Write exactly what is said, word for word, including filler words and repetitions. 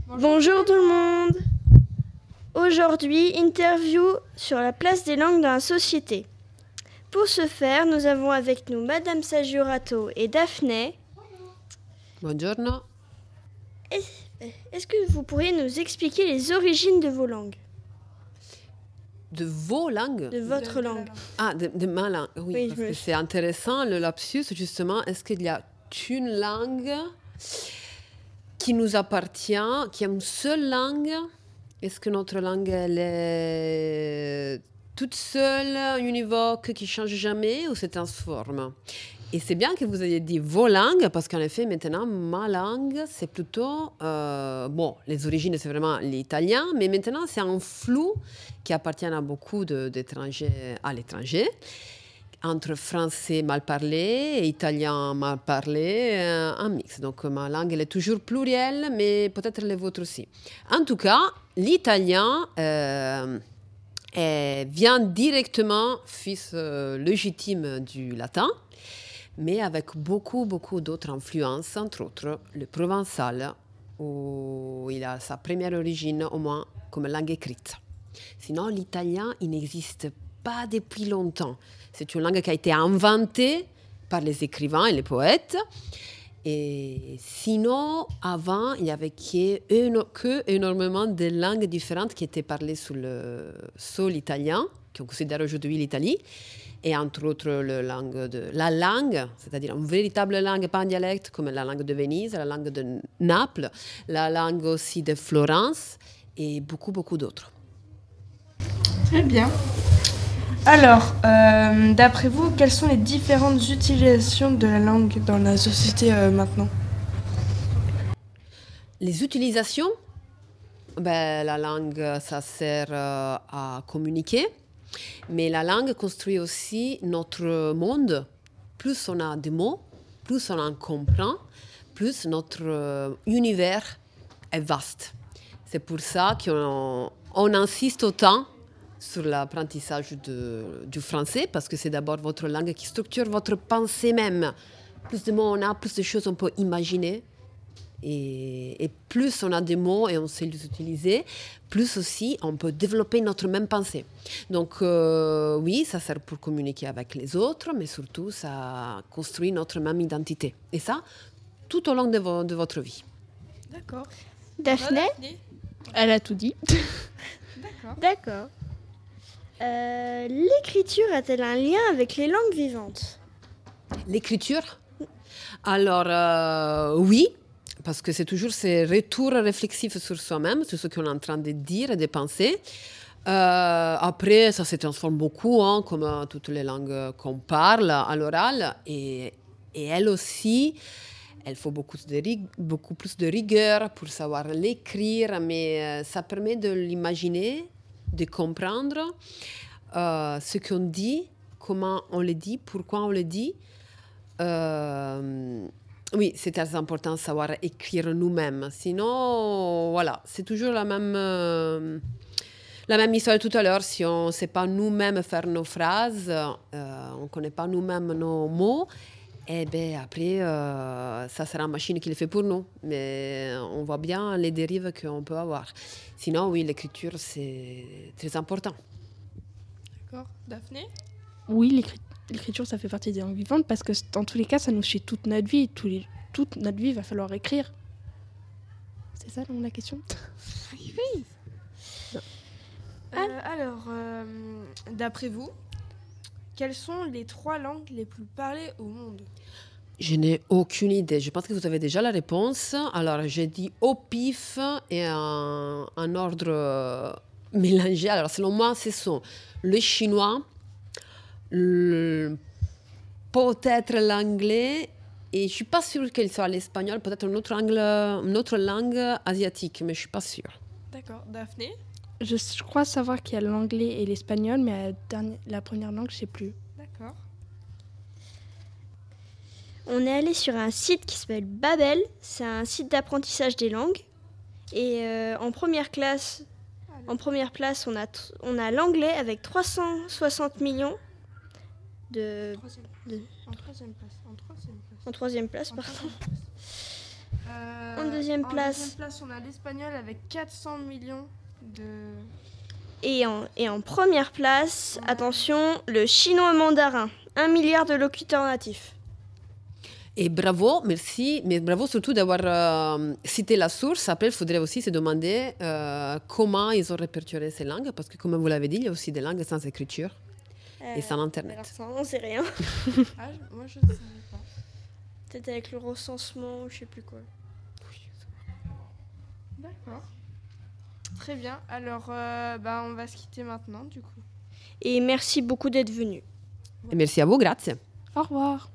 Bonjour tout le monde. Aujourd'hui, interview sur la place des langues dans la société. Pour ce faire, nous avons avec nous Madame Sagiorato et Daphné. Buongiorno. Est-ce que vous pourriez nous expliquer les origines de vos langues? De vos langues? De votre de, langue. De ah, de, de ma langue, oui. oui parce me... que c'est intéressant, le lapsus, justement. Est-ce qu'il y a une langue qui nous appartient, qui est une seule langue? Est-ce que notre langue, elle est toute seule, univoque, qui ne change jamais ou se transforme? Et c'est bien que vous ayez dit vos langues, parce qu'en effet, maintenant, ma langue, c'est plutôt... Euh, bon, les origines, c'est vraiment l'italien, mais maintenant, c'est un flou qui appartient à beaucoup de, d'étrangers à l'étranger, entre français mal parlé et italien mal parlé, euh, un mix. Donc, ma langue, elle est toujours plurielle, mais peut-être les vôtres aussi. En tout cas, l'italien... Euh, est, vient directement, fils euh, légitime du latin, mais avec beaucoup, beaucoup d'autres influences, entre autres le provençal, où il a sa première origine, au moins, comme langue écrite. Sinon, l'italien, il n'existe pas depuis longtemps. C'est une langue qui a été inventée par les écrivains et les poètes. Et sinon, avant, il n'y avait que, que énormément de langues différentes qui étaient parlées sous le sol italien, qu'on considère aujourd'hui l'Italie. Et entre autres, le langue de, la langue, c'est-à-dire une véritable langue, pas un dialecte, comme la langue de Venise, la langue de Naples, la langue aussi de Florence, et beaucoup, beaucoup d'autres. Très bien. Alors, euh, d'après vous, quelles sont les différentes utilisations de la langue dans la société euh, maintenant? Les utilisations, ben, la langue, ça sert euh, à communiquer. Mais la langue construit aussi notre monde. Plus on a de mots, plus on en comprend, plus notre euh, univers est vaste. C'est pour ça qu'on on insiste autant sur l'apprentissage de, du français, parce que c'est d'abord votre langue qui structure votre pensée même. Plus de mots on a, plus de choses on peut imaginer. Et, et plus on a des mots et on sait les utiliser, plus aussi on peut développer notre même pensée. Donc euh, oui, ça sert pour communiquer avec les autres, mais surtout ça construit notre même identité. Et ça, tout au long de, vo- de votre vie. D'accord. Daphné? Elle a tout dit. D'accord. D'accord. Euh, l'écriture a-t-elle un lien avec les langues vivantes? L'écriture? Alors euh, oui. Parce que c'est toujours ces retours réflexifs sur soi-même, sur ce qu'on est en train de dire et de penser. Euh, après, ça se transforme beaucoup, hein, comme euh, toutes les langues qu'on parle à l'oral. Et, et elle aussi, elle faut beaucoup, de rig- beaucoup plus de rigueur pour savoir l'écrire, mais euh, ça permet de l'imaginer, de comprendre euh, ce qu'on dit, comment on le dit, pourquoi on le dit. Euh, Oui, c'est très important de savoir écrire nous-mêmes. Sinon, voilà, c'est toujours la même, euh, la même histoire de tout à l'heure. Si on ne sait pas nous-mêmes faire nos phrases, euh, on ne connaît pas nous-mêmes nos mots, et bien après, euh, ça sera une machine qui le fait pour nous. Mais on voit bien les dérives qu'on peut avoir. Sinon, oui, l'écriture, c'est très important. D'accord. Daphné? Oui, l'écrit- l'écriture, ça fait partie des langues vivantes parce que dans tous les cas, ça nous suit toute notre vie. Tous les- toute notre vie, il va falloir écrire. C'est ça donc, la question? Oui. Euh, alors, euh, d'après vous, quelles sont les trois langues les plus parlées au monde? Je n'ai aucune idée. Je pense que vous avez déjà la réponse. Alors, j'ai dit au pif et en, en ordre euh, mélangé. Alors, selon moi, ce sont le chinois, le, peut-être l'anglais, et je ne suis pas sûre qu'il soit l'espagnol, peut-être une autre, angle, une autre langue asiatique, mais je ne suis pas sûre. D'accord. Daphné? Je, je crois savoir qu'il y a l'anglais et l'espagnol, mais la, dernière, la première langue, je ne sais plus. D'accord. On est allé sur un site qui s'appelle Babel. C'est un site d'apprentissage des langues. Et euh, en première classe, en première place, on a, t- on a l'anglais avec trois cent soixante millions de... Troisième. de- En troisième place. En troisième place. en troisième place, En pardon. troisième place. Euh, En deuxième place. En deuxième place, on a l'espagnol avec quatre cents millions de... Et en, et en première place, attention, le chinois mandarin. Un milliard de locuteurs natifs. Et bravo, merci, mais bravo surtout d'avoir euh, cité la source. Après, il faudrait aussi se demander euh, comment ils ont répertorié ces langues, parce que comme vous l'avez dit, il y a aussi des langues sans écriture Euh, et sans Internet. Alors ça, on sait rien. Ah, je- moi, je ne savais pas. Peut-être avec le recensement ou je sais plus quoi. D'accord. Très bien. Alors, euh, bah, on va se quitter maintenant, du coup. Et merci beaucoup d'être venu. Et merci à vous, grazie. Au revoir.